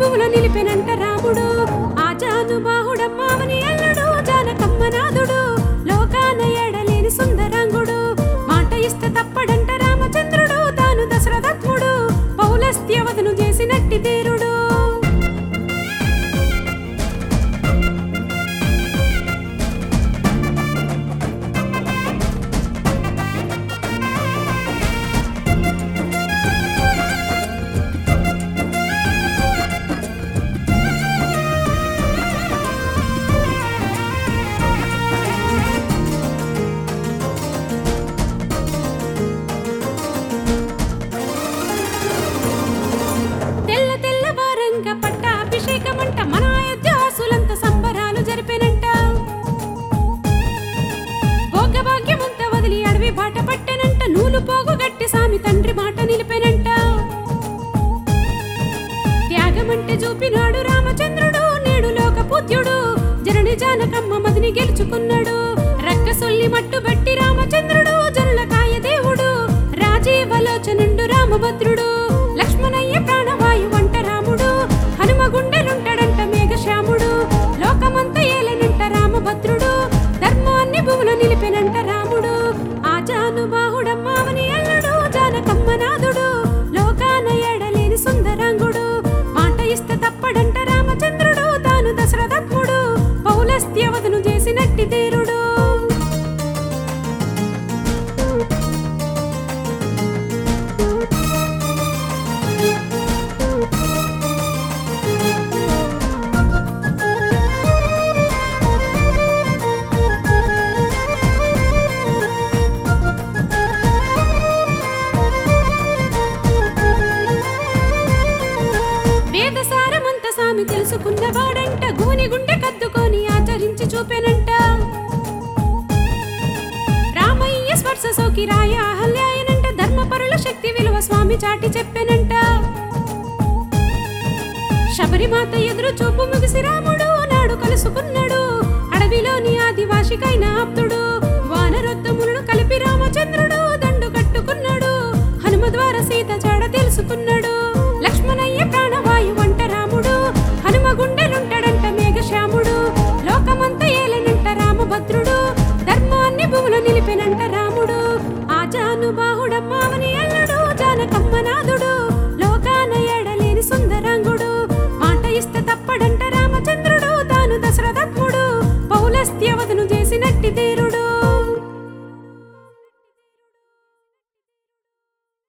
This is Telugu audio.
భువుల నిలిపెనంట రాముడు. ఆజానుబాహుడమ్మావని అల్లుడు జానకమ్మ నాథుడు. లోకాన ఎడలేని సుందరాంగుడు. మాట ఇస్తే తప్పడంట రామచంద్రుడు. తాను దశరథత్ముడు. పౌలస్త్యవధను చేసినట్టి తీరుడు. పట్టాభిషేకమంట మన అయోధ్యాసులంత సంబరాలు జరిపెనంట. భోగభాగ్యమంత వదిలి అడవి బాట పట్టెనంట. నూలు పోగు గట్టి సామి తండ్రి మాట నిలిపెనంట. త్యాగమంటే చూపినాడు రామచంద్రుడు. నేడు లోక పూజ్యుడు. జనని జానకమ్మ మదిని గెలుచుకున్నాడు. రక్కసొల్లి మట్టుబట్టి రామచంద్రుడు. జనుల కాయ దేవుడు. రాజీవలోచనుండు రామభద్రుడు. లక్ష్మణయ్య ప్రాణవాయు వంట రాముడు. హనుమ గుండెలుంటాడంట మేఘశ్యాముడు. లోకమంత ఏలనంట రామభద్రుడు. ధర్మాన్ని భువుల నిలిపెనంట రాముడు. ఆజానుబాహుడమ్మావని అల్లుడు జానకమ్మ నాథుడు. లోకాన ఎడలేని సుందరాంగుడు. మాట ఇస్తే తప్పడంట రామచంద్రుడు. తాను దశరథత్ముడు. పౌలస్త్యవధను చేసినట్టి తీరుడు. వేదసారమంత సామి తెలుసుకున్నవాడంట. గూని గుండె కద్దుకొని ఆచరించి చూపెనంట. రామయ్య స్పర్శ సోకి రాయ అహల్యాయనంట. ధర్మపరుల శక్తి విలువ స్వామి చాటి చెప్పెనంట. శబరిమాత ఎదురు చూపు ముగిసి రాముడు నాడు కలుసుకున్నాడు. అడవిలోని ఆదివాసికైన ఆప్తుడు. వానరొత్తములను కలిపి రామచంద్రుడు దండు కట్టుకున్నాడు. హనుమ ద్వారా సీత చాడ తెలుసుకున్నాడు.